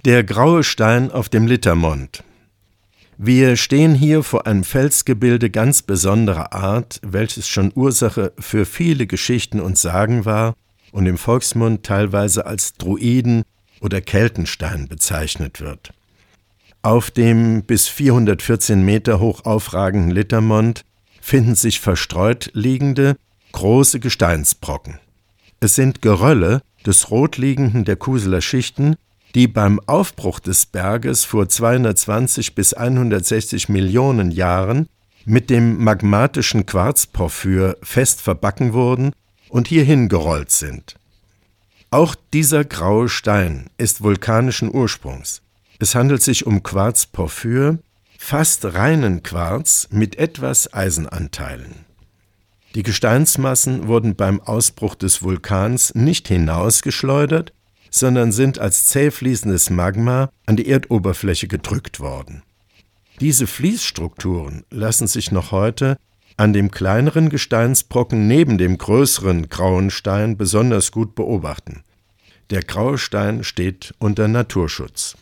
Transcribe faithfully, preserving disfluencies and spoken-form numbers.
Der graue Stein auf dem Littermond. Wir stehen hier vor einem Felsgebilde ganz besonderer Art, welches schon Ursache für viele Geschichten und Sagen war und im Volksmund teilweise als Druiden- oder Keltenstein bezeichnet wird. Auf dem bis vierhundertvierzehn Meter hoch aufragenden Littermond finden sich verstreut liegende, große Gesteinsbrocken. Es sind Gerölle des rotliegenden der Kuseler Schichten, die beim Aufbruch des Berges vor zweihundertzwanzig bis hundertsechzig Millionen Jahren mit dem magmatischen Quarzporphyr fest verbacken wurden und hierhin gerollt sind. Auch dieser graue Stein ist vulkanischen Ursprungs. Es handelt sich um Quarzporphyr, fast reinen Quarz mit etwas Eisenanteilen. Die Gesteinsmassen wurden beim Ausbruch des Vulkans nicht hinausgeschleudert, sondern sind als zäh fließendes Magma an die Erdoberfläche gedrückt worden. Diese Fließstrukturen lassen sich noch heute an dem kleineren Gesteinsbrocken neben dem größeren grauen Stein besonders gut beobachten. Der graue Stein steht unter Naturschutz.